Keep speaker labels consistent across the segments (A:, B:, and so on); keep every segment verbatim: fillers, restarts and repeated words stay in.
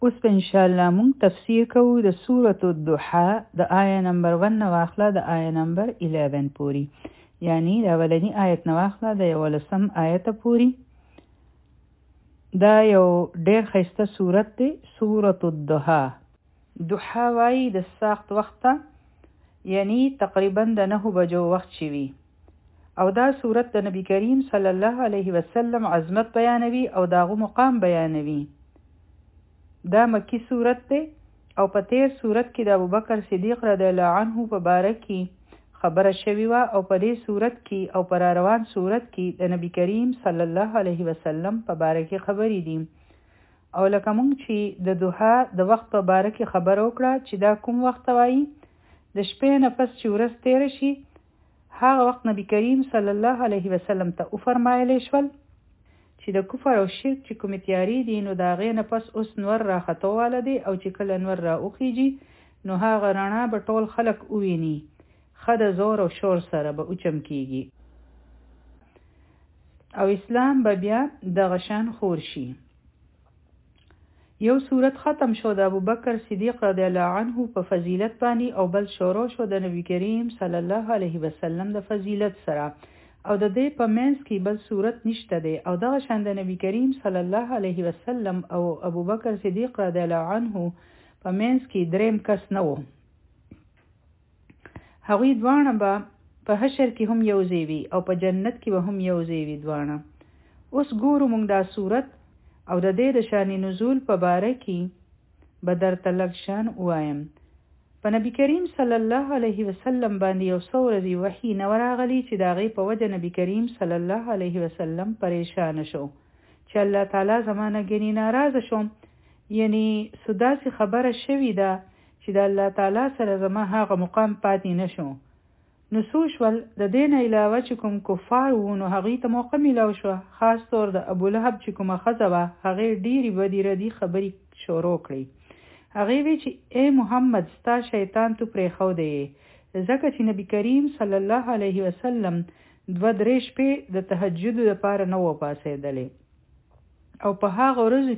A: اوس په ان شاء الله مونږ تفسیر کوو د سورۃ الضحى د آیه نمبر واحد نو واخله د آیه نمبر یازده پوری، یعنی د اولنی آیت نو واخله د یولسم آیت پوری. دا یو ډیر ښایسته سورۃ دی، سورۃ الضحى. ضحى وایي د ساخت وخت، یعنی تقریبا د نه بجو وخت شوی. او دا سورۃ د نبی کریم صلی الله علیه وسلم عظمت بیانوي او داغه مقام بیانوي. دا مکی صورت دی او په تیر صورت کې د ابوبکر صدیق رضی الله عنه په باره کې خبره شوی و، او په دې صورت کې او پر روان صورت کې د نبی کریم صلی الله علیه وسلم په باره کې خبرې دي. او لکه مونږ چې د ضحى د وخت په باره کې خبر وکړه چې دا کوم وخت وایي، د شپې نه پس چې ورځ تیر شي هغه وخت نبی کریم صلی الله علیه وسلم ته وفرمایلی شول چې د کفر او شرک چې کومې تیاری دي نو د هغې نه پس اوس نور را ختواله دی، او چې کله نور را وخیږي نو هغه رڼا به ټول خلک وویني، ښه د زور او شور سره به وچمکیږي او اسلام به بیا دغه شان خور شي. یو صورت ختم شو د ابوبکر صدیق رضی الله عنه په فضیلت باندې، او بل شروع شو د نبی کریم صلی الله علیه وسلم د فضیلت سره، او د دې په منځ کې بل صورت نشته دی. او دغه شان د نبی کریم صلی الله علیه وسلم او ابوبکر صدیق رضی الله عنه په منځ کې دریم کس نه و. هغوی دواړه به په حشر کې هم یوځای وي او په جنت کې به هم یوځای وي دواړه. اوس ګورو موږ دا صورت او د دې د شان نزول په باره کې به درته لږ شان ووایم. په نبی کریم صلی الله علیه وسلم باندې یو څو ورځې وحی نه ورغلی چې د هغې په وجه نبی کریم صلی الله علیه وسلم پریشان شو چې الله تعالی زمانه ګنې ناراضه شو، یعنی څه داسې خبره شوې ده چې د الله تعالی سره زما هغه مقام پاتې نه شو. نو څو شول د دې نه علاوه چې کوم کفار وو نو هغوی ته موقع میلاو شوه، خاص طور د ابولهب چې کومه ښځه وه هغې ډېرې بدې ردې خبرې شروع کړې. هغې وی چې ای محمد ستا شیطان تو پرېښودی یې، ځکه چې نبی کریم صلی الله علیه وسلم دوه درې شپې د تهجدو دپاره نه و پاڅېدلی، او په هغه ورځو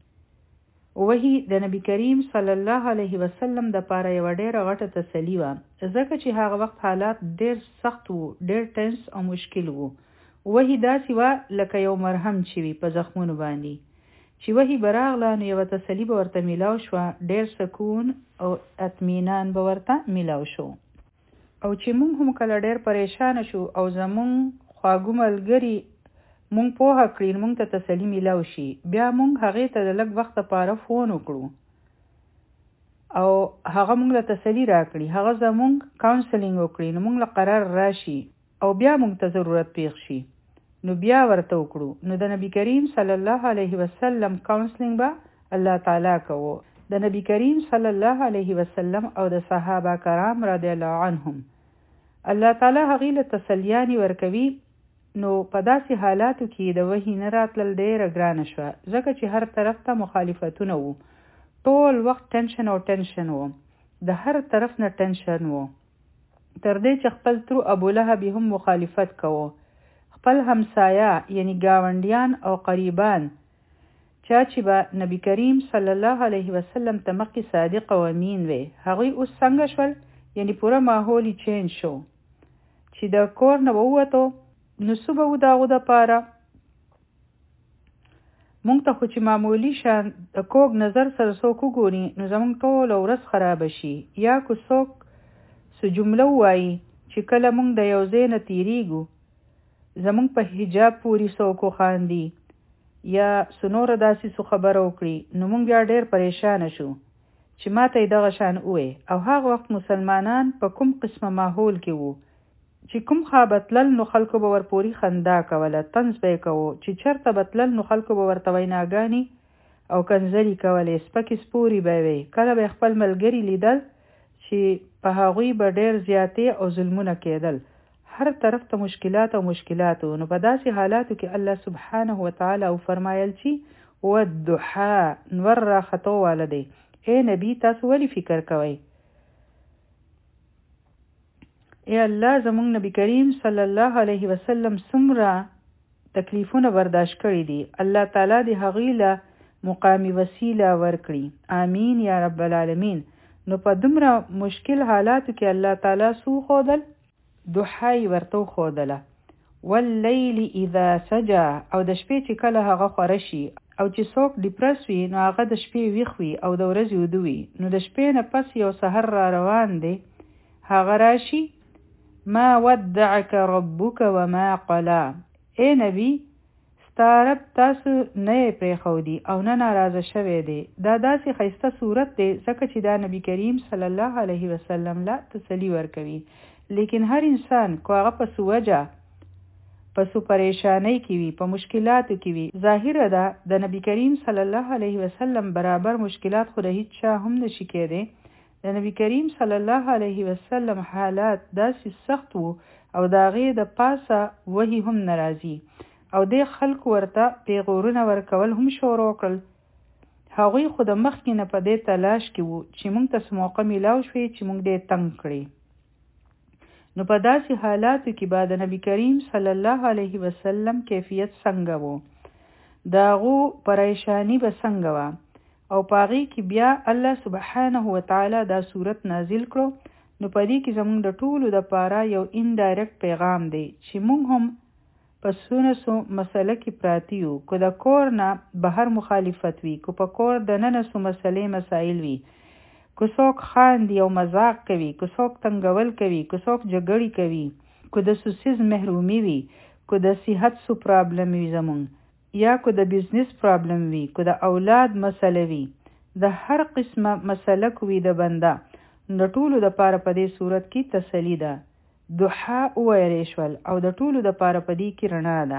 A: کې وحي د نبی کریم صلی الله علیه وسلم دپاره یوه ډېره غټه تسلي وه، ځکه چې هغه وخت حالات ډېر سخت وو، ډېر ټنس او مشکل وو. وحي داسې وه لکه یو مرهم چې وي په زخمونو باندې، چې وحي به راغله نو یوه تسلي به ورته میلاو شوه، ډېر سکون او اطمینان به ورته میلاو شو. او چې مونږ هم کله ډېر پریشانه شو او زمونږ خواږه ملګري مونږ پوهه کړي مونږ ته تسلي میلاو شي، بیا مونږ هغې ته د لږ وخت لپاره فون وکړو او هغه مونږ له تسلي راکړي، هغه زمونږ کاونسلینګ وکړي نو مونږ له قرار راشي او بیا مونږ ته ضرورت پیښ شي نو بیا ورته وکړو. نو د نبی کریم صلی الله علیه وسلم کاونسلینګ به الله تعالی کوو. د نبی کریم صلی الله علیه وسلم او د صحابه کرام رضی الله عنهم الله تعالی هغې له تسلیانې ورکوي. نو په داسې حالاتو کې د وحي نه راتلل ډېره ګرانه شوه، ځکه چې هر طرف ته مخالفتونه وو، ټول وخت ټنشن او ټنشن وو، د هر طرف نه ټنشن وو، تر دې چې خپل ترو ابولهب هم مخالفت کوو، خپل همسایه یعنی گاونډیان او قریبان چا چې به نبی کریم صلی الله علیه وسلم ته مخکې صادق او امین وی، هغوی اوس څنګه شول، یعنی پوره ماحول یې چینج شو چې د کور نه به ووتو نو څه به و د هغو دپاره. مونږ ته خو چې معمولي شان د کوږ نظر سره څوک وګوري نو زمونږ ټوله ورځ خرابه شي، یا که څوک څه جمله ووایي چې کله مونږ د یو ځای نه تېرېږو زمونږ په حجاب پورې څوک وخاندي یا څه نوره داسې څه خبره وکړي نو مونږ بیا ډېر پریشانه شو چې ما ته یې دغه شان ووی. او هغه وخت مسلمانان په کوم قسمه ماحول کې وو چې کوم خوا به تلل نو خلکو به ورپورې خندا کوله، طنز به یې کوو، چې چېرته به تلل نو خلکو به ورته ویناګانې او کنځلې کولې، سپکې سپورې به یې وی. کله به خپل ملګري لیدل چې په هغوی به ډېر زیاتې او ظلمونه کېدل، هر طرف ته مشکلات او مشکلات. نو په داسې حالاتو کې الله سبحانه وتعالی فرمایل چې والضحى نور را ختواله دی. اے نبی تاسو ولې فکر کوئ؟ ای الله زمونږ نبی کریم صلی الله علیه وسلم څومره تکلیفونه برداشت کړي دي، الله تعالی دې هغوی له مقامی وسیله ورکړي. آمین یا رب العالمین. نو په دومره مشکل حالاتو کې الله تعالی سو خودل دوحای ورته خودله. واللیل اذا سجا، او د شپې چې کله هغه خوره شي او چې څوک ډیپرس وي نو هغه د شپې ویښ وي او د ورځې ویده وي، نو د شپې نه پس یو سحر را روان دی، هغه راشي ما ودعک ربک وما قلا. اے نبی ستا رب تاسو نه یې پرېښودي او نه ناراضه شوی دی. دا داسې ښایسته صورت دی ځکه چې دا نبی کریم صلی الله علیه وسلم لا تسلی ورکوي. لیکن هر انسان کو هغه په سوجه په سو پریشانی کې وي، په مشکلاتو کې وي، ظاهره ده د نبی کریم صلی الله علیه وسلم برابر مشکلات خو د هیڅ چا هم نشي کېدی. د نبی کریم صلی الله علیه وسلم حالات داسې سخت وو او د هغې د پاسه وحي هم ناراضي او د خلکو ورته پیغورونه ورکول هم شروع کړل. هغوی خو د مخکې نه په دې تلاش کې وو چې موږ ته څه موقع میلاو شوې چې موږ دې تنګ کړي. نو په داسې حالاتو کې به د نبی کریم صلی الله علیه وسلم کیفیت څنګه وو، د هغو پریشانی به څنګه وه، او په هغې کې بیا الله سبحانه وتعالی دا صورت نازل کړو. نو په دې کې زموږ د ټولو دپاره یو انډایرکټ پیغام دی چې موږ هم په څونه څو مسله کې پراته یو. که د کور نه بهر مخالفت وي، که په کور دننه څو مسلې مسایل وي، که څوک خاندي او مذاق کوي، که څوک تنګول کوي، که څوک جګړې کوي، که د سوسیز محرومي وي، که د صحت څو پرابلم وي زموږ، یا که د بزنس پرابلم وي، که د اولاد مسله وي، د هر قسمه مسله کوي د بنده، د ټولو دپاره په دې صورت کې تسلی ده. دعا وویلی شول او د ټولو دپاره په دې کې رڼا ده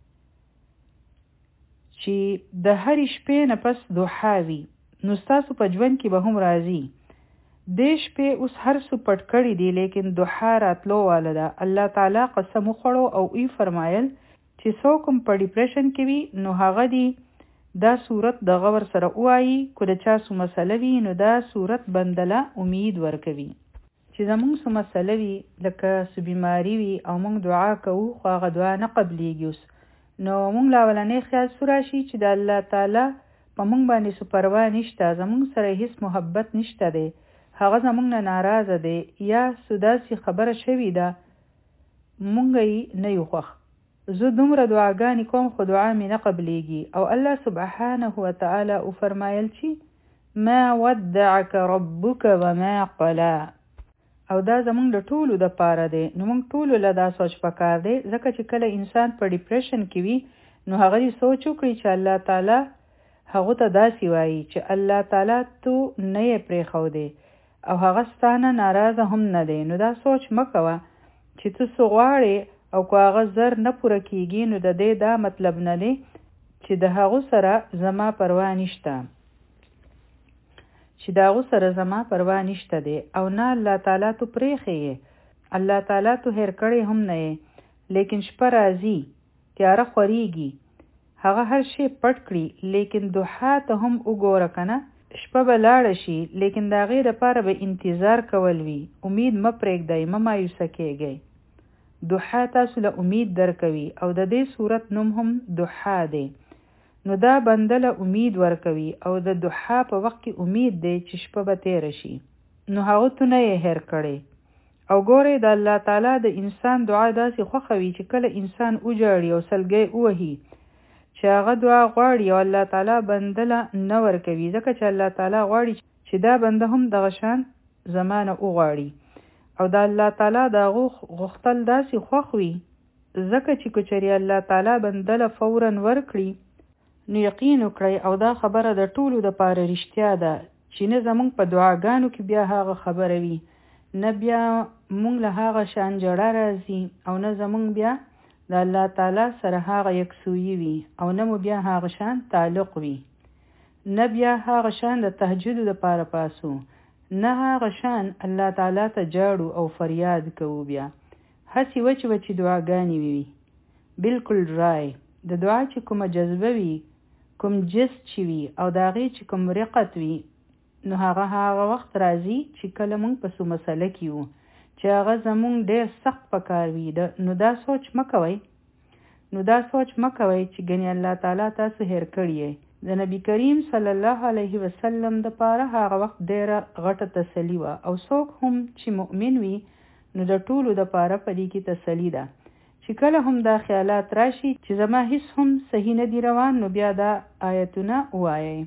A: چې د هرې شپې نه پس دعا وي، نو ستاسو په ژوند کې به هم راځي. دې شپې اوس هر څه پټ کړي دي، لیکن دعا راتلو واله ده. الله تعالی قسم وخوړو او ای فرمایل چې څوک هم په ډیپریشن کې وي نو هغه دی دا صورت د غور سره وایي. که د چا څه مسله وي نو دا صورت بندله امید ورکوي چې زمونږ څه مسله وي، لکه څه بیماري وي او موږ دعا کوو خو هغه دعا نه قبلیږي، اوس نو موږ لا اولنی خیال څه راشي چې د الله تعالی په موږ باندې څه پروا نشته، زموږ سره هیڅ محبت نشته دی، هغه زموږ نه ناراضه دی، یا څه داسې خبره شوې ده موږ یې نه یو خوښ. زه دومره دعاګانې کوم خو دعا مې نه قبلیږي. او الله سبحانه وتعالی وفرمایل چې ما ودعک ربک وما قلا. او دا زموږ د ټولو دپاره دی. نو موږ ټولو له دا سوچ پکار دی، ځکه چې کله انسان په ډیپریشن کې وي نو هغه دې سوچ وکړي چې الله تعالی هغه ته داسې وایي چې الله تعالی تو نه یې پرېښودی او هغه ستانه ناراضه هم نه دی. نو دا سوچ مه کوه چې ته څه غواړې او که هغه زر نه پوره کېږي نو د دې دا مطلب نه دی چې د هغو سره زما پروا نشته چې د هغو سره زما پروا نشته دی. او نه الله تعالی تو پرېښې، الله تعالی تو هېر کړی هم نه یې، لیکن شپه راځي، تیاره خورېږي، هغه هر شی پټ کړي، لیکن دعا ته هم وګوره که نه، شپه به لاړه شي لیکن د هغې دپاره به انتظار کول وي. امید مه پرېږدئ، مه مایوسه کېږئ. دعا تاسو له امید درکوي او د دې صورت نوم هم دعا دی. نو دا بنده له امید ورکوي او د دعا په وخت کې امید دی چې شپه به تېره شي، نو هغه تو نه یې هېر کړی. او ګورئ د الله تعالی د انسان دعا داسې خوښوي چې کله انسان وجاړي او سلګۍ ووهي چې هغه دعا غواړي او الله تعالی بنده له نه ورکوي، ځکه چې الله تعالی غواړي چې دا بنده هم دغه شان زمانه وغواړي. او د الله تعالی د هغو غوښتل داسې خوښ وي، ځکه چې که چېرې الله تعالی بنده له فورا ورکړي نو یقین وکړئ او دا خبره د ټولو دپاره رښتیا ده چې نه زموږ په دعاګانو کې بیا هغه خبره وي، نه بیا مونږ له هغه شان جړه راځي، او نه زموږ بیا د الله تعالی سره هغه یکسویي وي، او نه مو بیا هغه شان تعلق وي، نه بیا هغه شان د تهجد دپاره پاسو، نه هغه شان الله تعالی ته جاړو او فریاد کوو. بیا هسې وچې وچې دعاګانې وي، بلکل ډرای. د دعا چې کومه جذبه وي، کوم جست چې وي او د هغې چې کوم رقت وي، نو هغه هغه وخت راځي چې کله مونږ په څه مسله کې وو چې هغه زمونږ ډېر سخت پکار وي. نو دا سوچ مه کوئ نو دا سوچ مه کوئ چې ګنې الله تعالی تاسو هېر کړي یې. د نبی کریم صلی الله علیه وسلم د پاره هغه وخت ډیره غټه تسلی وه او څوک هم چې مؤمن وي نو د ټولو د پاره په دې کې تسلی ده چې کله هم دا خیالات راشي چې زما هیڅ هم صحیح نه دی روان نو بیا دا آیتونه وایي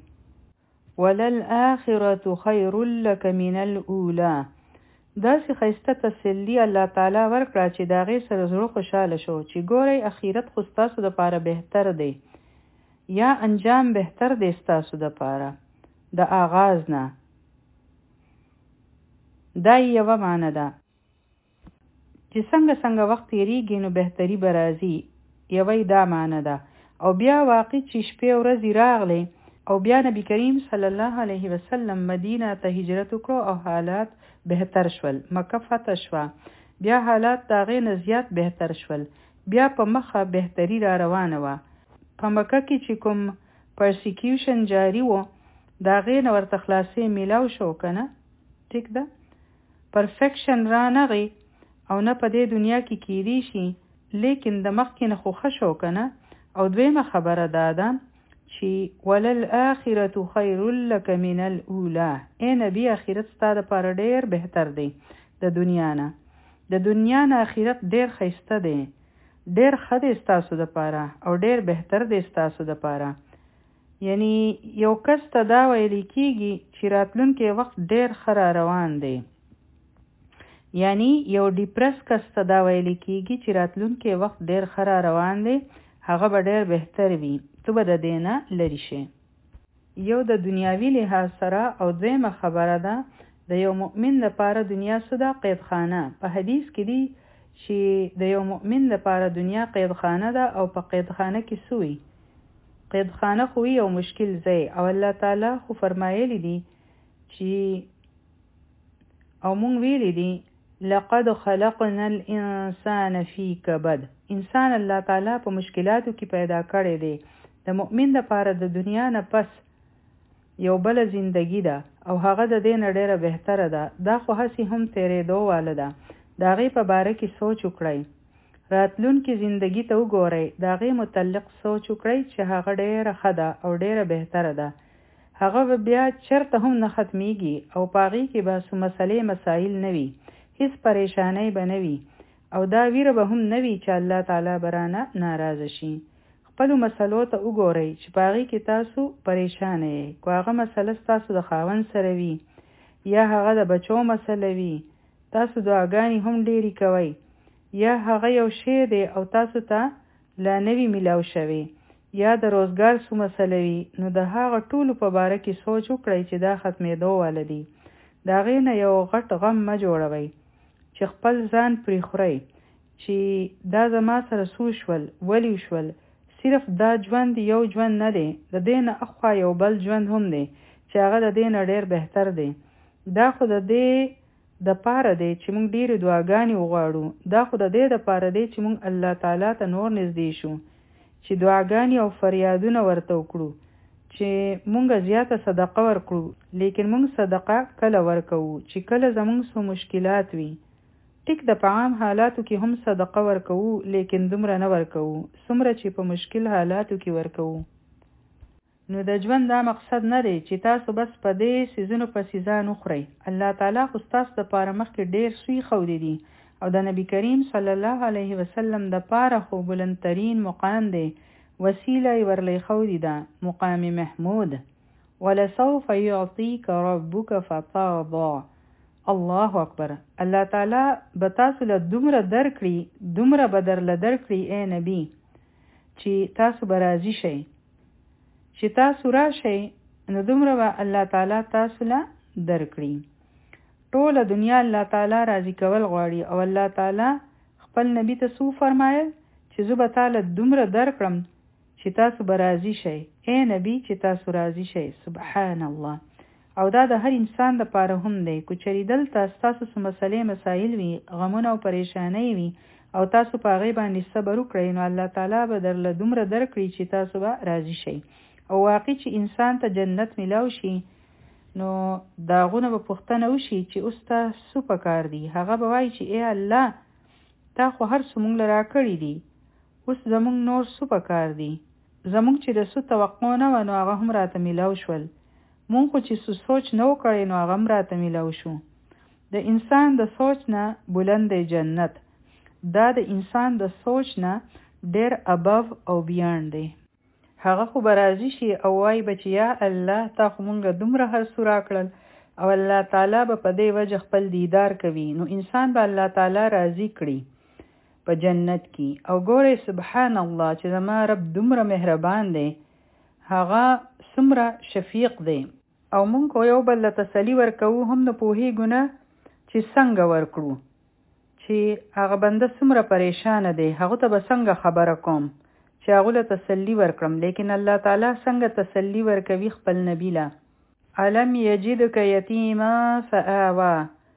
A: وللآخرة خیر لک من الاولی. داسې ښایسته تسلی الله تعالی ورکړه چې د هغې سره زړه خوشحاله شو چې ګورئ اخرت خو ستاسو دپاره بهتر دی یا انجام بهتر دی ستاسو دپاره د آغاز نه. دا یوه معنی ده چې څنګه څنګه وخت تېرېږي نو بهتري به راځي، یوه دا معنی ده. او بیا واقع چې شپې ورځې راغلی او بیا نبی کریم صلی الله علیه وسلم مدینه ته هجرت وکړو او حالات بهتر شول، مکه فتح شوه، بیا حالات د هغې نه زیات بهتر شول، بیا په مخه بهتري را روانه وه. په مکه کې چې کوم پرسیکیوشن جاري و د هغې نه ورته خلاصې میلاو شو که نه، ټیک ده، پرفیکشن را نغی او نه په دې دنیا کې کیدی شي، لیکن د مخکې نه خو ښه شو که نه. او دویمه خبره دا ده چې وللآخرة خیر لک من الاولی، ای نبی اخرت ستا دپاره ډېر بهتر دی د دنیا نه. د دنیا نه اخرت ډېر ښایسته دی، ډېر ښه دی ستاسو دپاره او ډېر بهتر دی ستاسو دپاره. یعنی یو کس ته دا ویلی کېږي چې راتلونکی وخت ډېر ښه را روان دی، یعنی یو ډیپرس کس ته دا ویلی کېږي چې راتلونکی وخت ډېر ښه را روان دی، هغه به ډېر بهتر وي، تو به د دې نه لرې شي. یو د دنیاوي لحاظ سره او دویمه خبره ده د یو مؤمن لپاره دنیا څه ده؟ قیدخانه. په حدیث کې دی چې د یو مؤمن لپاره دنیا قیدخانه ده او په قیدخانه کې څه وي؟ قیدخانه خو یو مشکل ځای او الله تعالی خو فرمایلی دی چې او مونږ ویلی دی لقد خلقنا الانسان فی کبد. انسان الله تعالی په مشکلاتو کې پیدا کړی دی. د مؤمن لپاره د دنیا نه پس یو بل زندگی ده او هغه د دې نه ډیره بهتره ده. دا خو هسې هم تیرېدو واله ده. د هغې په باره کې سوچ وکړئ، راتلونکي زندگی ته وګورئ، د هغې متعلق سوچ وکړئ چې هغه ډیره ښه ده او ډیره بهتره ده. هغه به بیا چرته هم نه ختمیږي او په هغې کې به څه مسلې مسایل نه وي، هیڅ پریشانۍ به نه وي او دا ویره به هم نه وي چې الله تعالی به رانه ناراضه شي. خپلو مسلو ته وګورئ چې په هغې کې تاسو پریشانه یې، که هغه مسله ستاسو د خاوند سره وي یا هغه د بچو مسله وي، تاسو دعاګانې هم ډېرې کوئ، یا هغه یو شی دی او تاسو ته لا نوي میلاو شوی، یا د روزګار څه مسله وي، نو د هغه ټولو په باره کې سوچ وکړئ چې دا ختمېدو واله دي. د هغې نه یو غټ غم مه جوړوئ چې خپل ځان پرې خورئ چې دا زما سره څو شول، ولې شول. صرف دا ژوند یو ژوند نه دی، د دې نه اخوا یو بل ژوند هم دی چې هغه د دې نه ډېر بهتر دی. دا خو د دې د پاره دی چې موږ ډېرې دعاګانې وغواړو، دا خو د دې د پاره دی چې موږ الله تعالی ته نور نږدې شو، چې دعاګانې او فریادونه ورته وکړو، چې موږ زیاته صدقه ورکړو. لیکن موږ صدقه کله ورکوو چې کله زموږ څه مشکلات وي. ټیک د په عام حالاتو کې هم صدقه ورکوو، لیکن دومره نه ورکوو څومره چې په مشکل حالاتو کې ورکوو. نو د ژوند دا مقصد نه دی چې تاسو بس په دې سیزونو پسې ځان وخورئ. الله تعالی خو ستاسو دپاره مخکې ډېر څه ایښودي دي او د نبي کریم صلی الله علیه وسلم دپاره خو بلندترین مقام دی، وسیله یې ورله ایښودې ده، مقام محمود. ولسوف یعطیک ربک فترضی. الله اکبر. الله تعالی به تاسو له دومره درکړي، دومره به درله درکړي ای نبی چې تاسو به راضي شئ. چې تاسو راشئ نو دومره به الله تعالی تاسو له درکړي. ټوله دنیا الله تعالی راضي کول غواړي او الله تعالی خپل نبی ته څه فرمایل چې زه به تاله دومره درکړم چې تاسو به راضي شئ. ای نبی چې تاسو راضي شئ. سبحان الله. او دا د هر انسان دپاره هم دی. که چېرې دلته ستاسو څه مسلې مسایل وي، غمونه او پریشانۍ وي او تاسو په هغې باندې صبر وکړئ، نو الله تعالی به درله دومره درکړي چې تاسو به راضي شئ. او واقع چې انسان ته جنت میلاو شي نو د هغونه به پوښتنه وشي چې اوس ته څه پکار دي. هغه به وایي چې ای الله تا خو هر څه مونږ له راکړي دي، اوس زمونږ نور څه پکار دي. زمونږ چې د څه توقع نه وه نو هغه هم راته میلاو شول. مونږ خو چې څه سوچ نه و کړی نو هغه هم راته میلاو شو. د انسان د سوچ نه بلند دی جنت. دا د انسان د سوچ نه ډېر ابو او بیان دی. هغه خو به راضي شي او وایي به چې یا الله تا خو مونږ دومره هر څه راکړل او الله تعالی به په دې وجه خپل دیدار کوي. نو انسان به الله تعالی راضي کړي په جنت کې. او ګوره سبحان الله چې زما رب دومره مهربان دی، هغه څومره شفیق دی. او مونږ یو بل له تسلي ورکوو هم نه پوهېږو نه چې څنګه ورکړو، چې هغه بنده څومره پریشانه دی، هغه ته به څنګه خبره کوم چې هغه له تسلي ورکړم. لیکن الله تعالی څنګه تسلي ورکوي خپل نبی له. علم یجدک یتیما فآوا،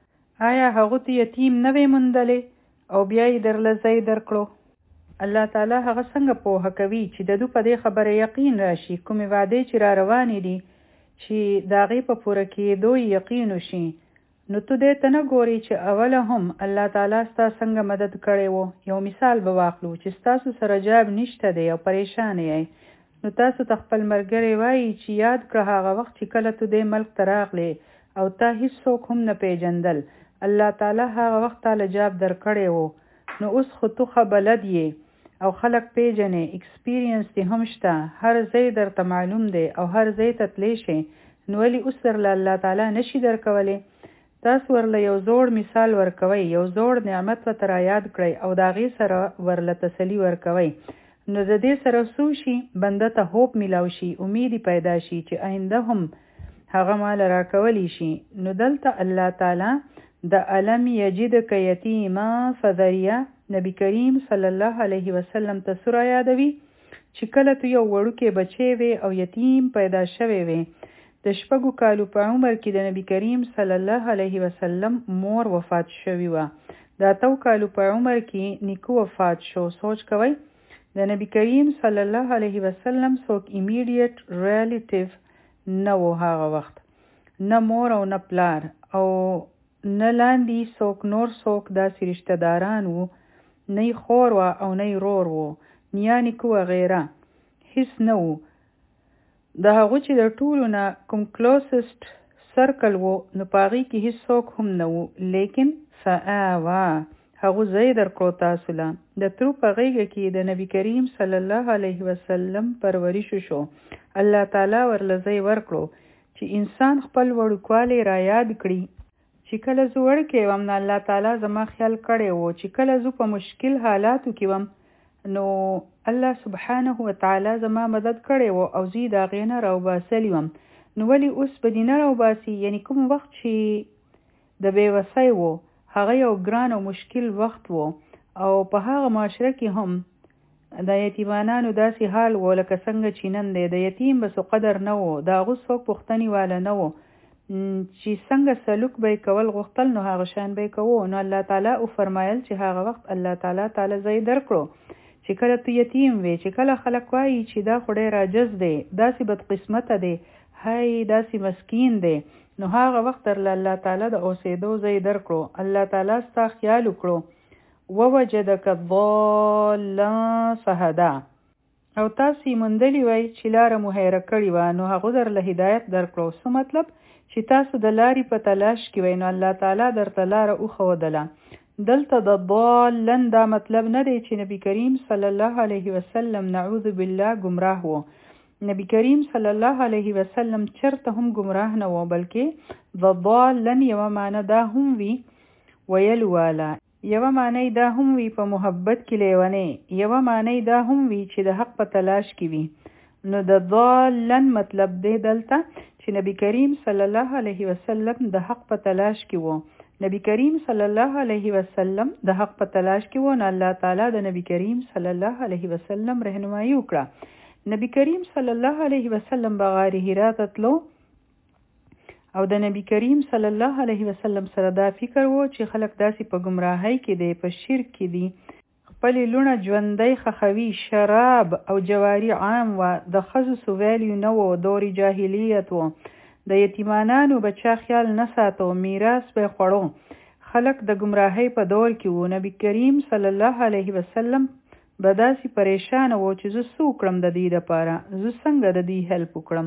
A: آیا هغه ته یتیم نه وی موندلی او بیا یې درله ځای درکړو؟ الله تعالی هغه څنګه پوهه کوي چې د دو په دې خبره یقین راشي. کومې وعدې چې را روانې دي چې د هغې په پوره کېدو یقین وشي، نو ته دې ته نه ګورې چې اوله هم الله تعالی ستا څنګه مدد کړی و. یو مثال به واخلو چې ستاسو سره جاب نشته دی او پریشان یې، نو تاسو ته خپل ملګری وایي چې یاد کړه هغه وخت چې کله ته دې ملک ته راغلې او تا هیڅوک هم نه پیژندل، الله تعالی هغه وخت تاله جاب درکړی و. نو اوس خو تو ښه بلد یې او خلک پیژنې، اکسپیرینس دې هم شته، هر ځای درته معلوم دی او هر ځای ته تلی شي، نو ولې اوس درله الله تعالی نشي درکولی؟ تاسو ورله یو زوړ مثال ورکوئ، یو زوړ نعمت ورته را یاد کړئ او د هغې سره ورله تسلي ورکوئ. نو د دې سره څه شي؟ بنده ته هوپ میلاو شي، امیدی پیدا شي چې آینده هم هغه مال راکولی شي. نو دلته الله تعالی د علم یجدک یتیما فذریه نبی کریم صلی الله علیه وسلم ته سوره یادوي چې کله تو یو وړوکی بچی وی او یتیم پیدا شوی وی. د شپږو کالو په عمر کې د نبی کریم صلی الله علیه وسلم مور وفات شوی وه. د اتو کالو په عمر کې نیکه وفات شو. سوچ کوئ د نبی کریم صلی الله علیه وسلم څوک ایمیډیټ ریلیټیو نه و هغه وخت، نه مور او نه پلار او نه لاندې څوک نور څوک داسې رشته داران وو، نه خور وه او نه رور وو، نیا نیکه وغیره هیڅ نه وو. د هغو چې د ټولو نه کوم کلوسست سرکل وو نو په هغې کې هیڅ څوک هم نه وو. لیکن فآوا هغو ځای درکړو تاسو له. د ترو په غېږه کې د نبی کریم صلی الله علیه وسلم پرورش شو. الله تعالی ورله ځای ورکړو چې انسان خپل وړوکوالی را یاد کړي چې کله زه وړکی وم نو الله تعالی زما خیال کړی و، چې کله زه په مشکل حالاتو کې وم نو الله سبحانه وتعالی زما مدد کړی و او زه د هغې نه راوباسلی وم. نو ولې اوس به دې نه راوباسي؟ یعنې کوم وخت چې د بېوسۍ و هغه یو ګران او مشکل وخت و او په هغه معاشره کې هم د یتیمانانو داسې حال و لکه څنګه چې نن دی. د یتیم به څه قدر نه و، د هغه څوک پوښتنې واله نه و چې څنګه سلوک به یې کول غوښتل نو هغه شان به یې کوو. نو الله تعالی وفرمایل چې هغه وخت الله تعالی تعالی ځای درکړو چې کله تو یتیم وې، چې کله خلک وایي چې دا خو ډېر عاجز دی، داسې بدقسمته دی، هی داسې مسکین دی، نو هغه وخت درله الله تعالی د اوسېدو ځای درکړو. الله تعالی ستا خیال وکړو. ووجدک ضالا فهدا، او تاسو یې موندلي وای چې لاره مو هیره کړې وه نو هغو درله هدایت درکړو. څه مطلب؟ چې تاسو د لارې په تلاش کې وای نو الله تعالی درته لاره وښودله. دلته د ضالن دا مطلب نه دی چې نبی کریم صلی الله علیه وسلم نعوذ بالله گمراه و. نبی کریم صلی الله علیه وسلم چرته هم گمراه نه و، بلکې د ضالن یوه معنی دا هم وي ویلو والا، یوه معنی دا هم وي په محبت کې لیونی، یوه معنی دا هم وي چې د حق په تلاش کې وي. نو د ضالن مطلب دی دلته چې نبی کریم صلی الله علیه وسلم د حق په تلاش کې و. نبی کریم صلی الله علیه وسلم د حق په تلاش کې و نو الله تعالی د نبی کریم صلی الله علیه وسلم رهنمایي وکړه. نبی کریم صلی الله علیه وسلم به غار حرا ته تلو او د نبی کریم صلی الله علیه وسلم سره دا فکر و چې خلک داسې په گمراهۍ کې دی، په شرک کې دي، خپلې لوڼه ژوندۍ خښوي، شراب او جواري عام و، د ښځو څه ویلیو نه و، دور جاهلیت و، د یتیمانانو به چا خیال نه ساتو، میراث به خوړو، خلک د گمراهۍ په دور کې و. نبی کریم صلی الله علیه وسلم به داسې پریشانه و چې زه څه وکړم د دې دپاره، زه څنګه د دې هیلپ وکړم.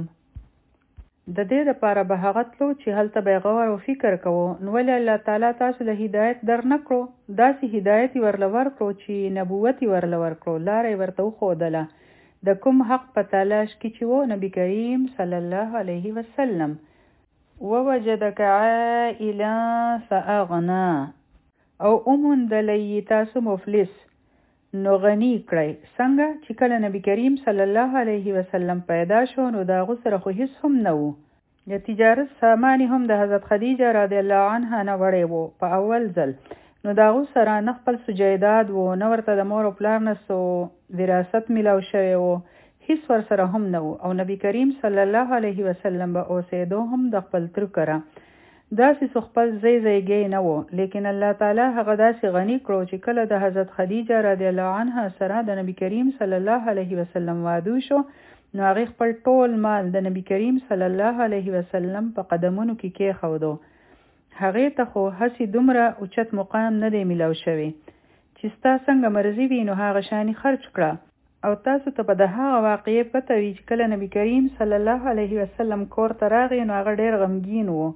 A: د دې دپاره به هغه تلو چې هلته به یې غور او فکر کوو. نو ولې الله تعالی تاسو له هدایت در نه کړو؟ داسې هدایت یې ورله ورکړو چې نبوت یې ورله ورکړو، لاره یې ورته وښودله د کوم حق په تلاش کې چې و نبي کریم صلی الله علیه وسلم. ووجدک عائلا فاغنا، او اوموندلی تاسو مفلس نو غنی کړئ. څنګه چې کله نبی کریم صلی الله علیه وسلم پیدا شو نو د هغه سره خو هیڅ هم نه و. د تجارت سامان هم د حضرت خدیجه رضی الله عنها نه وړی و په اول ځل. نو د هغه سره نه خپل سجایداد و، نه ورته د مور او پلار نه څه وراثت میلاو شوی و، هیڅ ورسره هم نه و. او نبی کریم صلی الله علیه وسلم به اوسېدو هم د خپل تر کره داسې څه خپل ځای ځایګی نه و. لیکن الله تعالی هغه داسې غني کړو چې کله د حضرت خدیجه رضی الله عنها سره د نبی کریم صلی الله علیه وسلم واده شو نو هغې خپل ټول مال د نبی کریم صلی الله علیه وسلم په قدمونو کې کېښودو. هغې ته خو هسې دومره اوچت مقام نه دی میلاو شوی چې ستا څنګه مرضي وي نو هغه شانې خرج کړه. او تاسو ته به د هغه واقعې پته وي چې کله نبی کریم صلی الله علیه وسلم کور ته راغی نو هغه ډېر غمګین و.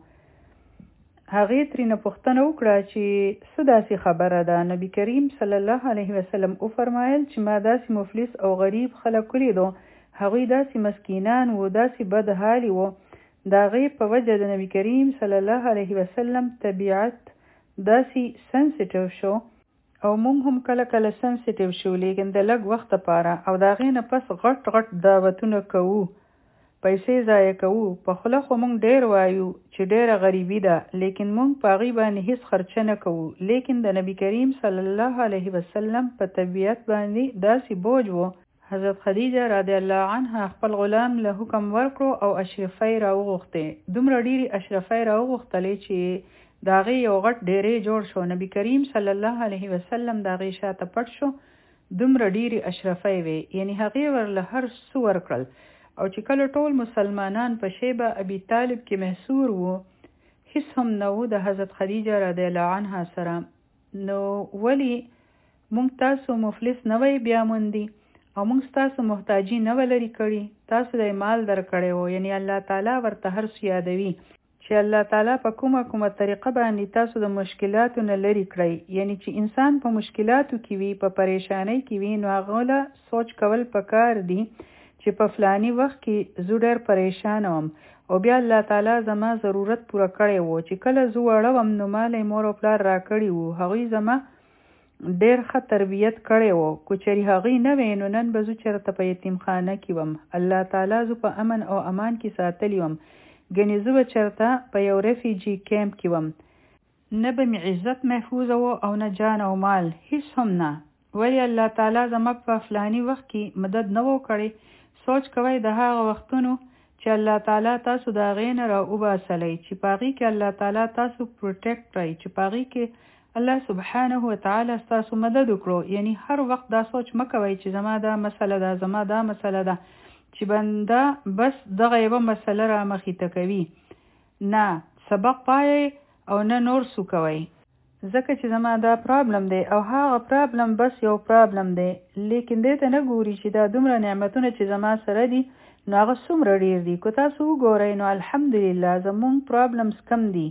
A: هغې ترېنه پوښتنه وکړه چې څه داسې خبره ده. نبی کریم صلی الله علیه وسلم وفرمایل چې ما داسې مفلس او غریب خلک ولیدو، هغوی داسې مسکینان و، داسې بد حالي و. د هغې په وجه د نبی کریم صلی الله علیه وسلم طبیعت داسې سنسیټیو شو، او موږ هم کله کله سنسیټیو شو، لیکن د لږ وخت لپاره. او د هغې نه پس غټ غټ دعوتونه کوو، پیسې ضایع کوو. په خوله خو موږ ډېر وایو چې ډېره غریبي ده، لیکن موږ په هغې باندې هیڅ خرچه نه کوو. لیکن د نبی کریم صلی الله علیه وسلم په طبیعت باندې داسې بوج و. حضرت خدیجه رضی الله عنها خپل غلام له حکم ورکړو او اشرفۍ راوغوښتې. دومره ډېرې اشرفۍ راوغوښتلې چې د هغې یو غټ ډیری جوړ شو. نبی کریم صلی الله علیه وسلم د هغې شاته پټ شو. دومره ډېرې اشرفۍ وې، یعنې هغې ورله هر څه ورکړل. او چې کله ټول مسلمانان په شیبه ابي طالب کې محصور وو، هیڅ هم نه و د حضرت خدیجه رضی الله عنها سره. نو ولی مونږ تاسو مفلس نه وی بیا موندي، او مونږ تاسو محتاجي نه ولري کړي، تاسو د مال در کړی وو. یعنی الله تعالی ورته هر څه یادوي چې الله تعالی په کومه کومه طریقه باندې تاسو د مشکلاتو نه لري کړی. یعنی چې انسان په مشکلاتو کې وي، په پریشانۍ کې وي، نو هغه له سوچ کول پکار دي چې په فلانی وخت کې زه ډېر پریشان وم او بیا الله تعالی زما ضرورت پوره کړی وو. چې کله زه وړه وم نو ما له مور او پلار راکړي وو، هغوی زما ډېر ښه تربیت کړی وو. که چېرې هغوی نه وی نو نن به زه چېرته په یتیمخانه کې وم. الله تعالی زه په امن او امان کې ساتلی وم. ګنې زه به چېرته په یو ریفیجي کیمپ کې وم. نه به مې عزت محفوظه و او نه جان او مال، هیڅ هم نه. ولی الله تعالی زما په فلاني وخت کې مدد نه و کړی. سوچ کوئ د هغه وختونو چې الله تعالی تاسو د هغې نه را وباسلی، چې په هغې کې الله تعالی تاسو پروټیکټ کړئ، چې په هغې کې الله سبحانه وتعالی ستاسو مدد وکړو. یعنی هر وخت دا سوچ مه کوئ چې زما دا مسله ده، زما دا مسله ده، چې بنده بس دغه یوه مسله را مخې ته کوي. نه سبق پایئ او نه نور څه کوئ، ځکه چې زما دا پرابلم دی او هغه پرابلم بس یو پرابلم دی. لیکن دې ته نه ګوري چې دا دومره نعمتونه چې زما سره دي نو هغه څومره ډېر دي. که تاسو وګورئ نو الحمدلله زمونږ پرابلمز کم دي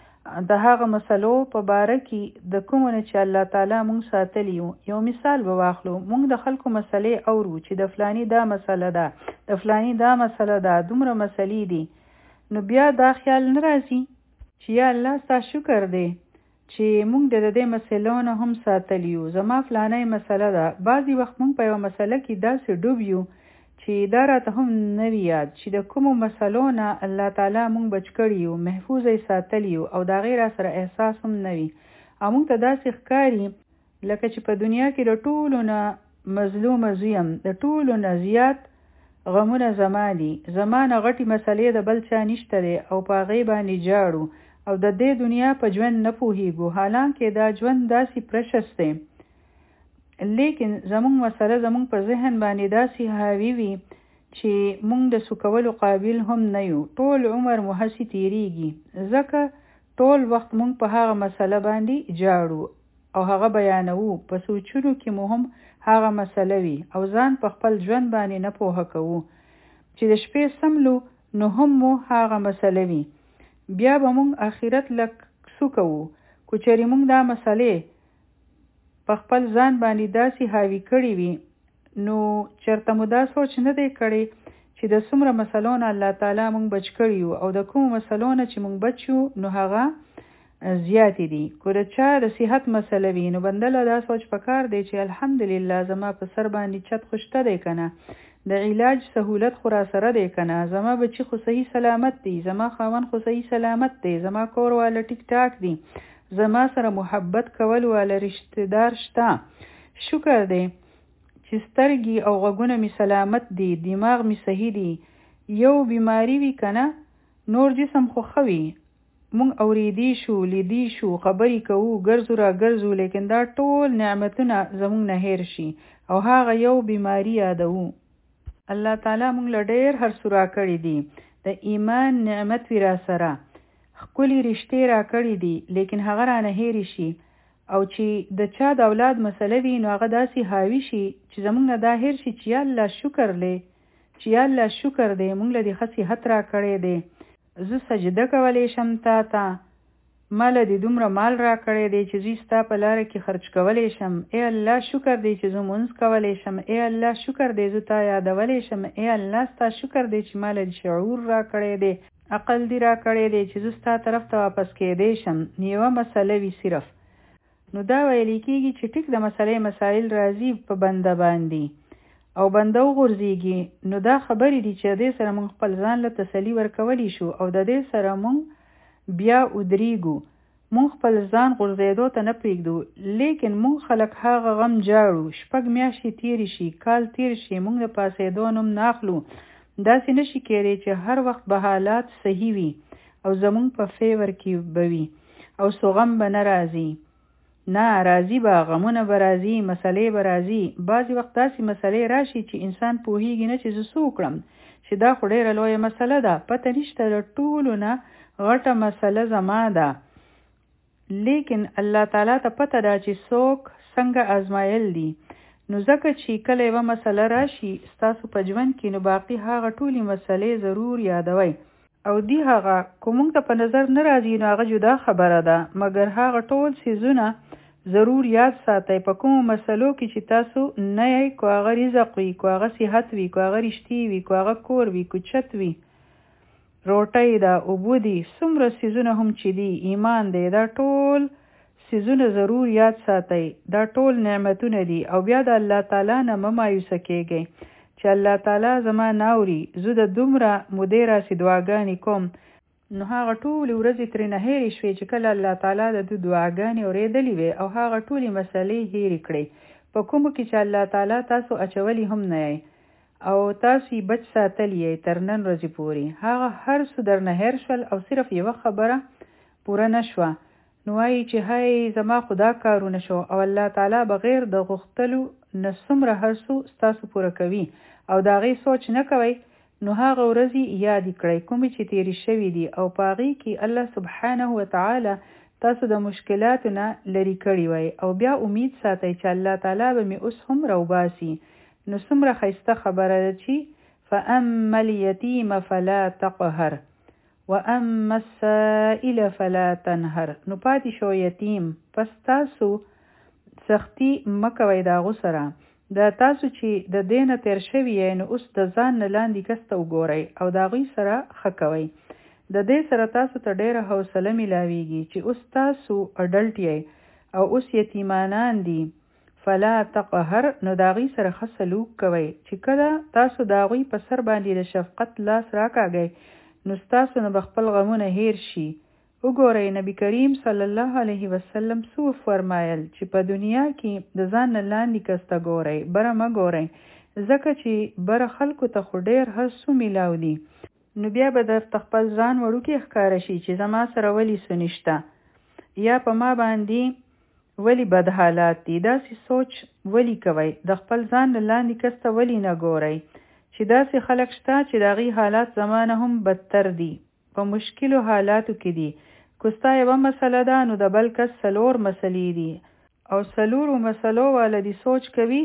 A: د هغه مسلو په باره کې د کومو نه چې الله تعالی مونږ ساتلی یو. یو مثال به واخلو، مونږ د خلکو مسلې اورو چې د فلانی دا مسله ده، د فلانی دا مسله ده، دومره مسلې دي. نو بیا دا خیال نه راځي چې یا الله ستا شکر دی چې مونږ د دې مسلو نه هم ساتلی یو. زما فلانی مسله ده. بعضې وخت مونږ په یوه مسله کې داسې ډوب یو چې دا راته هم نه وي یاد چې د کومو مسلو نه الله تعالی مونږ بچ کړي یو، محفوظ یې ساتلی یو، او د هغې را سره احساس هم نه وي. او مونږ ته داسې ښکاري لکه چې په دنیا کې د ټولو نه مظلومه زه یم، د ټولو نه زیات غمونه زما دي، زما نه غټې مسلې د بل چا نشته دی او په هغې باندې جاړو او د دې دنیا په ژوند نه پوهیږو، حالانکه دا ژوند داسې پرشس دی. لیکن زمونږ مسله زمونږ په ذهن باندې داسې حاوي وي چې مونږ د سوکولو قابل هم نه یو. ټول عمر مو هسې تیریږي، ځکه ټول وخت مونږ په هغه مسله باندې جاړو او هغه بیانوو. په سوچونو کې مو هم هغه مسله وي او ځان په خپل ژوند باندې نه پوهه کوو چې د شپې سملو نو هم مو هغه مسله وي. بیا به مونږ آخرت لک سو کوو کو چېرې مونږ دا مسلې په خپل ځان باندې داسې حاوي کړي وي نو چېرته مو دا سوچ نه دی کړی چې د څومره مسلو نه الله تعالی مونږ بچ کړي یو او د کومو مسلو نه چې مونږ بچ یو نو هغه زیاتې دي. کو د چا د صحت مسله وي نو بندله دا سوچ پکار دی چې الحمدلله زما په سر باندې چت خوشته دی کنه، د علاج سهولت خو را سره دی کنه، زما بچی خو صحیح سلامت دی، زما خاوند خو صحیح سلامت دی، زما کور والا ټیک ټاک دی، زما سره محبت کول والا رشتہ دار شته. شکر دی چې سترګې او غوږونه می سلامت دي، دماغ می صحیح دی. یو بیماری وی کنه نور جسم خو خوي، مونږ اوریدی شو لیدی شو خبرې کوو ګرځو را ګرځو، لیکن دا ټول نعمتونه زمونږ نه هیر شي او هغه یو بیماری یادوو. الله تعالی مونږ له ډېر هر څه را کړي دي، د ایمان نعمت وی را سره ښکلي رشتې را کړي دي، لیکن هغه را نه هیر شي او چې د چا د اولاد مسله وي نو هغه داسې حاوي شي چې زمونږ نه دا هیر شي چې یا الله شکر لې چې یا الله شکر دی مونږ له دې ښه صحت را کړی دی، زه سجده کولی شم تا ته، ماله دې دومره مال را کړی دی چې زه ستا په لاره کې خرچ کولی شم، ای الله شکر دی چې زه مونځ کولی شم، ای الله شکر دی زه تا یادولی شم، ای الله ستا شکر دی چې ماله دې شعور را کړی دی، عقل دې را کړی دی چې زه ستا طرف ته واپس کېدی شم. یوه مسله وي صرف نو دا ویلی کېږي چې ټیک د مسلې مسایل راځي په بنده باندې او بنده وغورځېږي، نو دا خبرې دي چې د دې سره مونږ خپل ځان له تسلي ورکولی شو او د دې سره مونږ بیا ودرېږو، مونږ خپل ځان غورځېدو ته نه پرېږدو. لیکن مونږ خلک هغه غم جاړو، شپږ میاشتې تېرې شي، کال تېر شي، مونږ د پاسېدو نوم نه اخلو. داسې نشي کېدی چې هر وخت به حالات صحیح وي او زمونږ په فیور کې به وي او سو غم به نه راځي. نه راځي به، غمونه به راځي، مسلې به راځي. بعضې وخت داسې مسلې راشي چې انسان پوهېږي نه چې زه څه وکړم، چې دا خو ډېره لویه مسله ده، پته نشته د ټولو نه غټه مسله زما ده. لیکن الله تعالی ته پته ده چې څوک څنګه ازمایل دي. نو ځکه چې کله یوه مسله راشي ستاسو په ژوند کې نو باقي هغه ټولې مسلې ضرور یادوئ او دی هغه که مونږ ته په نظر نه راځي نو هغه جدا خبره ده، مګر هغه ټول څیزونه ضرور یاد ساتئ په کومو مسلو کې چې تاسو نه یې، کو هغه رزق وي، کو هغه صحت وي، کو هغه رشتې وي، کو هغه کور وي، کو چت وي، روټۍ ده، اوبه دي، څومره څیزونه هم چې دي، ایمان دی، دا ټول څیزونه ضرور یاد ساتئ، دا ټول نعمتونه دي. او بیا د الله تعالی نه مه مایوسه کېږئ چې الله تعالی زما ناوري، زه د دومره مودې راسې دعاګانې کوم، نو هغه ټولې ورځې ترېنه هېرې شوې چې کله الله تعالی د ده دعاګانې اورېدلې وې او هغه ټولې مسلې هېرې کړې په کومو کې چې الله تعالی تاسو اچولي هم نه یې او تاسو یې بچ ساتلی یې تر نن ورځې پورې. هغه هر څه درنه هېر شول او صرف یوه خبره پوره نه شوه، نو وایي چې هی زما خدا کارونه شو او الله تعالی بغیر د غوښتلو نه څومره هر څه ستاسو پوره کوي او د هغې سوچ نه کوئ، نو هغه ورځې یادې کړئ کومې چې تېرې شوي دي او په هغې کې الله سبحانه وتعالی تاسو د مشکلاتو نه لرې کړي وای او بیا امید ساتئ چې الله تعالی به مې اوس هم راوباسي. نو څومره ښایسته خبره ده چې فاما الیتیم فلا تقهر واما السائل فلا تنهر. نو پاتې شو یتیم، پس تاسو سختی مه کوئ د هغو سره، د تاسو چې د دې نه تېر شوي یې نو اوس د ځان نه لاندې کس ته وګورئ او د هغوی سره ښه کوئ. د دې سره تاسو ته ډېره حوصله میلاویږي چې اوس تاسو اډلټ یې او اوس یتیمانان دي، فلا تقهر، نو د هغوی سره ښه سلوک کوئ. چې کله تاسو د هغوی په سر باندې د شفقت لاس راکاږئ نو ستاسو نه به خپل غمونه هیر شي. وګورئ نبی کریم صلی الله علیه وسلم څه فرمایل چې په دنیا کې د ځان نه لاندې کس ته ګورئ، بره مه ګورئ، ځکه چې بره خلکو ته خو ډېر هر څه میلاو دي. نو بیا به درته خپل ځان وړوکی ښکاره شي چې زما سره ولې څه نشته یا په ما باندې ولې بد حالات دي. داسې سوچ ولې کوئ؟ د خپل ځان نه لاندې کس ته ولې نه ګورئ چې داسې خلک شته چې د هغې حالات زما نه هم بدتر دي، په مشکلو حالاتو کې دي. که ستا یوه مسله ده نو د بل کس څلور مسلې دي او څلورو مسلو والا دي سوچ کوي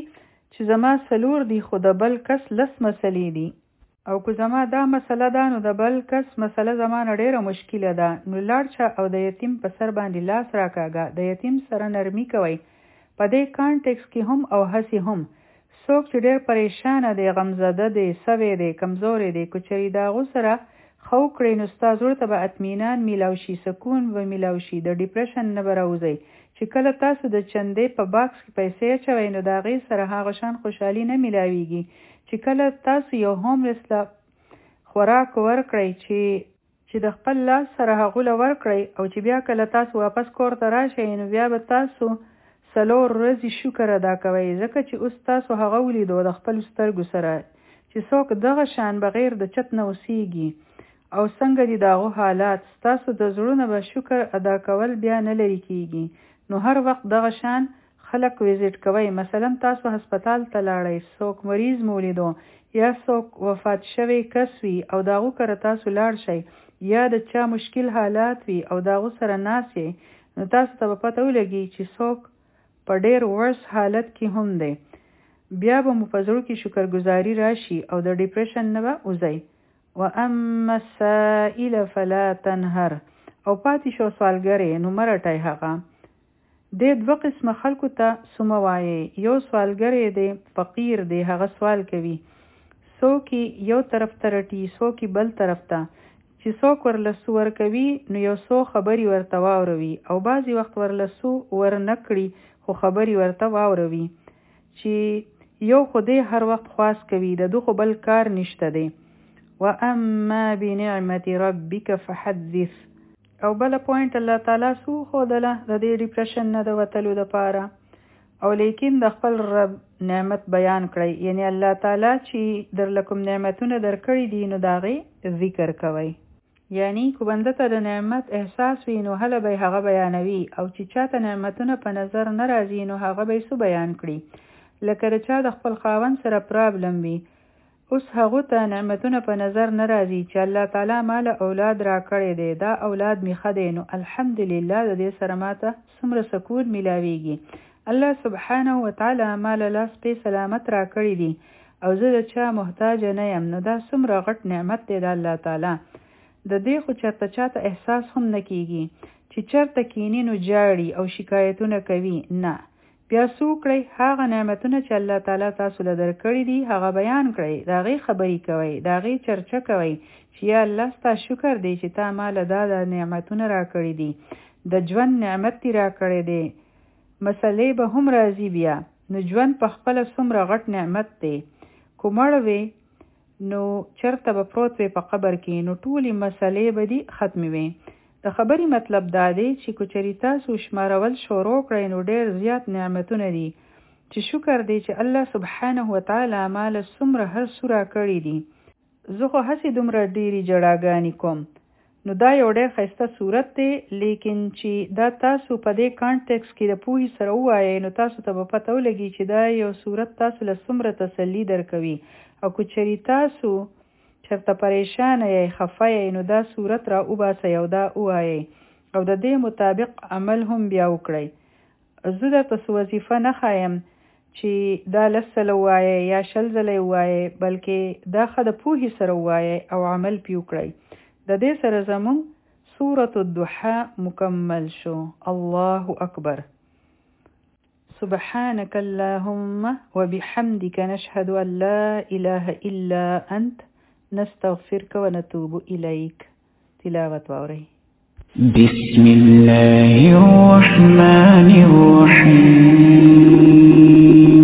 A: چې زما څلور دي خو د بل کس لس مسلې دي، او که زما دا مسله ده نو د بل کس مسله زما نه ډېره مشکله ده، نو لاړ شه او د یتیم په سر باندې لاس راکاږه، د یتیم سره نرمي کوئ. په دې کانټکس کې هم او هسې هم څوک چې ډېر پریشانه دی، غمزده دی، سوی دی، کمزوری دی، که چېرې د هغو سره ښه وکړئ نو ستا زړه ته به اطمینان میلاو شي، سکون به میلاو شي، د ډیپریشن نه به راوځئ. چې کله تاسو د چندې په باکس کې پیسې اچوئ نو د هغې سره هغه شان خوشحالي نه میلاویږي. چې کله تاسو یو هوملس له خوراک ورکړئ چې چې د خپل لاس سره هغو له ورکړئ، او چې بیا کله تاسو واپس کور ته راشئ نو بیا به تاسو څلور ورځې شکر ادا کوئ، ځکه چې اوس تاسو هغه ولیدو د خپلو سترګو سره چې څوک دغه شان بغیر د چت نه اوسیږي او څنګه دي د هغو حالات. ستاسو د زړونه به شکر ادا کول بیا نه لرې کیږي. نو هر وخت دغه شان خلک ویزیټ کوئ. مثلا تاسو هسپتال ته لاړئ، څوک مریض مولیدو یا څوک وفات شوی کس وي او د هغو کره تاسو لاړ شئ، یا د چا مشکل حالات وي او د هغو سره ناست یئ، نو تاسو ته به پته ولګي چې څوک په ډېر ورس حالت کې هم دی. بیا به مو په زړه کې شکرګزاري راشي او د ډیپریشن نه به وځئ. واما السائل فلا تنهر، او پاتې شو سوالګرې نو مه رټئ هغه. دې دوه قسمه خلکو ته څه مه وایئ. یو سوالګری دی، فقیر دی، هغه سوال کوي، څوک یو طرف ته رټي، څوک بل طرف ته. چې څوک ورلسو ورکوي نو یو څو خبرې ورته واوروي، او بعضې وخت ورلسو ور نه کړي خو خبرې ورته واوروي. چې یو خو دې هر وخت خواست کوي، د دو خو بل کار نشته دی. واما بنعمت ربک فحدث. او بل پوینټ الله تعالی سو خودله د دې ډیپریشن نه د وتلو دپاره، او لیکن د خپل رب نعمت بیان کړئ. یعنی الله تعالی چې در لکم نعمتونه در کړي دي نو د هغې ذکر کوئ. یعنی که بنده ته د نعمت احساس وي نو هله به هغه بیانوي، او چې چاته نعمتونه په نظر نه راځي نو هغه به څه بیان کړي. لکه د چا د خپل خاوند سره پرابلم وي، اوس هغو ته نعمتونه په نظر نه راځي چې الله تعالی ماله اولاد را کړی دی، دا اولاد می ښه دی، نو الحمدلله د دې سره ماته څومره سکون میلاویږي. الله سبحانه وتعالی ماله لاس پې سلامت را کړی دی او زه د چا محتاج نه یم، نو دا څومره غټ نعمت دی د الله تعالی. د دې خو چرته چاته احساس هم نه کیږي چې چرته کینی نو جاړي او شکایتونه کوي. نه، بیا څه وکړئ؟ هغه نعمتونه چې الله تعالی تاسو له درکړي دي هغه بیان کړئ، د هغې خبرې کوئ، د هغې چرچه کوئ چې یا الله ستا شکر دی چې تا ماله دا د نعمتونه را کړي دي، د ژوند نعمت دې را کړی دی. مسلې به هم راځي بیا، نو ژوند په خپله څومره غټ نعمت دی. که مړ وې نو چرته به پروت وې په قبر کې، نو ټولې مسلې به دي ختمې وې. د خبرې مطلب دا دی چې که چېرې تاسو شمارول شروع کړئ نو ډېر زیات نعمتونه دي چې شکر دی چې الله سبحانه وتعالی ماله څومره هر څه را کړي دي. زه خو هسې دومره ډېرې جړاګانې کوم. نو دا یو ډېر ښایسته صورت دی، لیکن چې دا تاسو په دې کانټکس کې د پوهې سره ووایئ نو تاسو ته به پته ولګي چې دا یو صورت تاسو له څومره تسلي درکوي. او که چېرې تاسو چرته پریشانه یې، خفه یې، نو دا صورت را وباسئ او دا ووایئ او د دې مطابق عمل هم بیا وکړئ. زه درته څه وظیفه نه ښایم چې دا لس ځله ووایئ یا شل ځله یې ووایئ، بلکې دا ښه د پوهې سره ووایئ او عمل پې وکړئ. د دې سره زموږ سورة الضحى مکمل شو. الله اکبر. سبحانك اللهم وبحمدك نشهد أن لا إله إلا أنت نستغفرك ونتوب إليك. تلاوة وأوري.
B: بسم الله الرحمن الرحيم.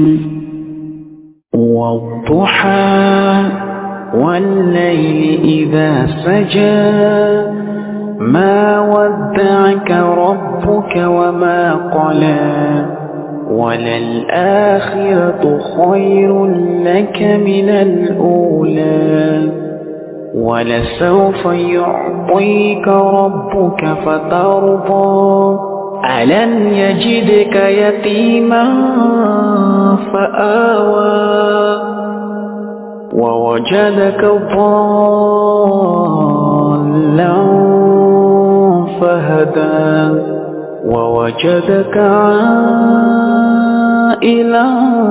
B: والضحى والليل إذا سجى ما ودعك ربك وما قلى وللآخرة خير لك من الأولى ولسوف يعطيك ربك فترضى ألم يجدك يتيما فآوى ووجدك ضالا فهدى ووجدك عائلا سائلا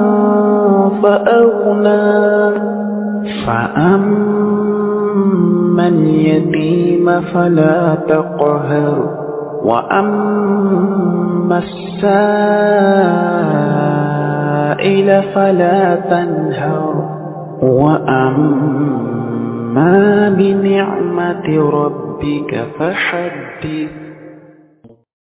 B: فأغنى فأما اليتيم فلا تقهر وأما السائل فلا تنهر وأما بنعمة ربك فحدث.